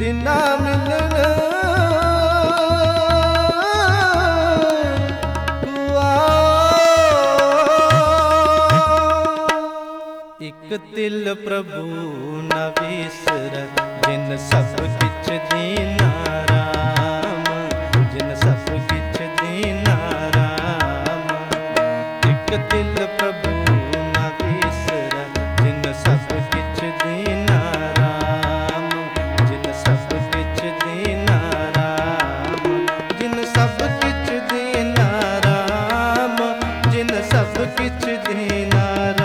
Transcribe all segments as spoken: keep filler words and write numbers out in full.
तिना मिलन एक तिल प्रभु न विसर जिन सब किछ दीना राम, जिन सब किछ दीना राम। एक तिल प्रभु न विसर जिन सब किछ दीना राम, जिन सब किछ दीना राम, जिन सब किछ दीना राम, जिन सब किछ दीना राम।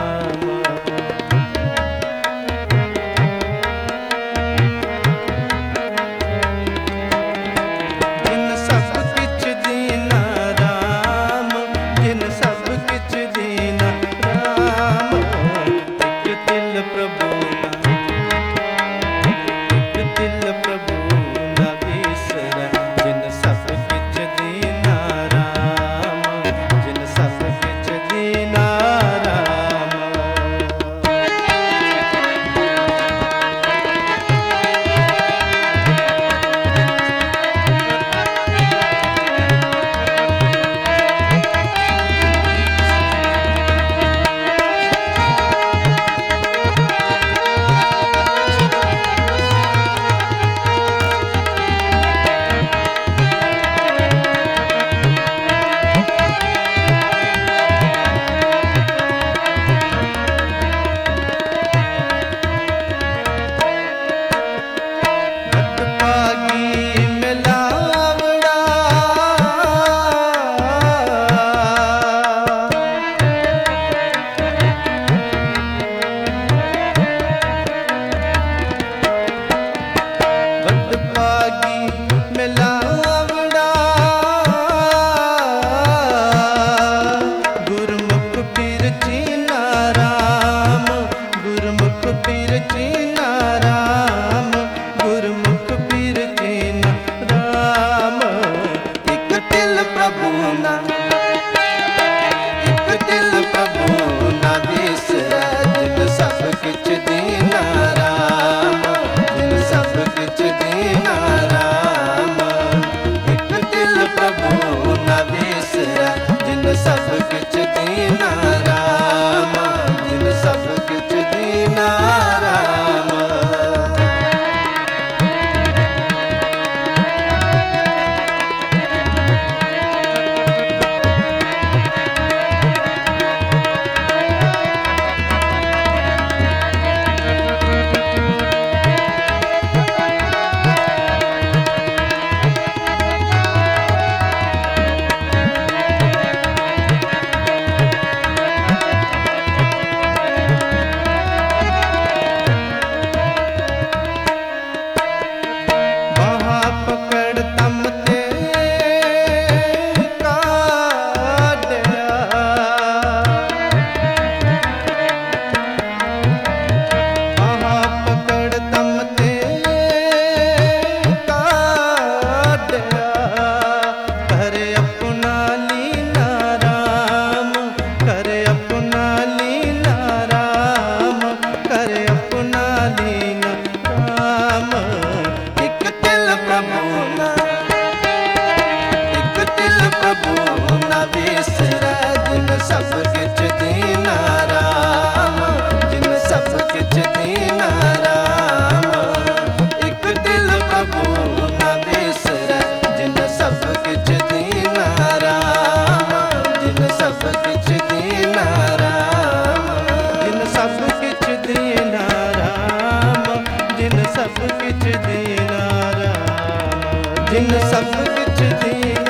जिन सब किछ दीना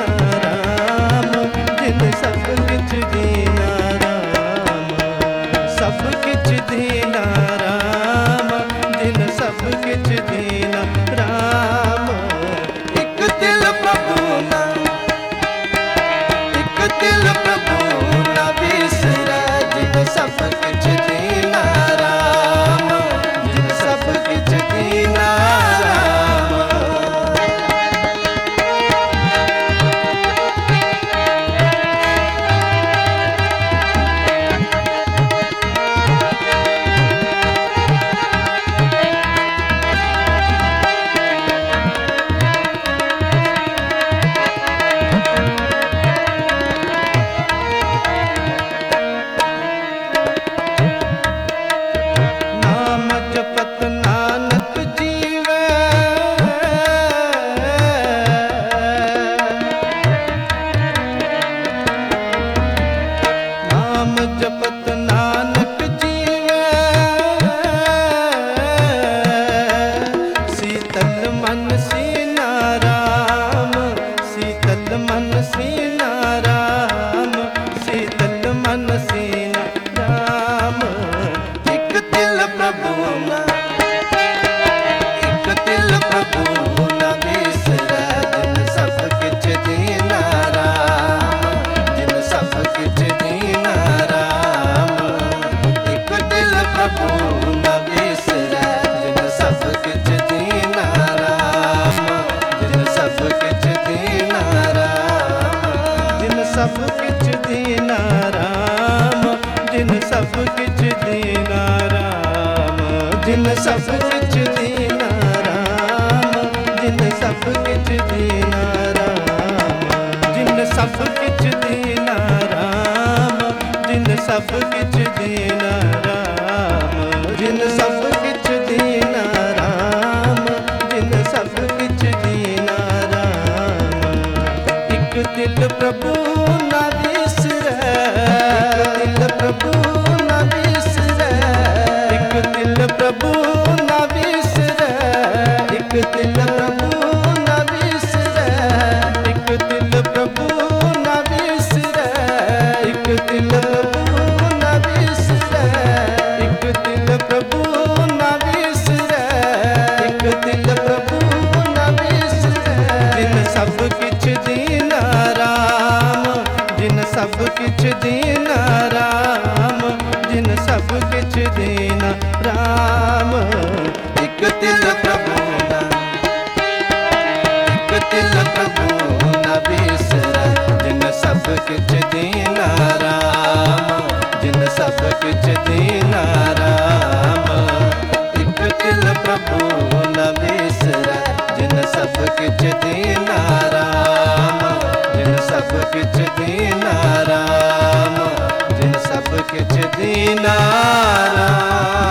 राम, जिन सब किछ दीना राम, सब किछ दीना राम, जिन सब किछ दीना राम। एक दिल प्रभु ना, एक दिल प्रभु ना बिसरै, जिन सब किछ दीना राम, जिन सब किछ दीना राम। सब किछ दीना राम, जिन सब किछ दीना राम, जिन सब किछ दीना राम। इक दिल प्रभु ना विसरै, इक दिल प्रभु ना विसरै, इक दिल प्रभु ना विसरै, इक दिल प्रभु ना विसरै, इक दिल प्रभु ना विसरै, इक दिल प्रभु ना विसरै, इक दिल प्रभु ना विसरै, इक दिल प्रभु ना विसरै। जिन सब किछ दीना राम, जिन सब किछ दीना राम, जिन सब किछ दीना राम। इक दिल प्रभु ना, इक दिल प्रभु ना विसरै, जिन सब किछ दीना राम, जिन सब किछ दीना राम। इक दिल प्रभु ना विसरै, जिन सब किछ दीना राम, जिन सब किछ दीना राम, जिन सब किछ दीना राम।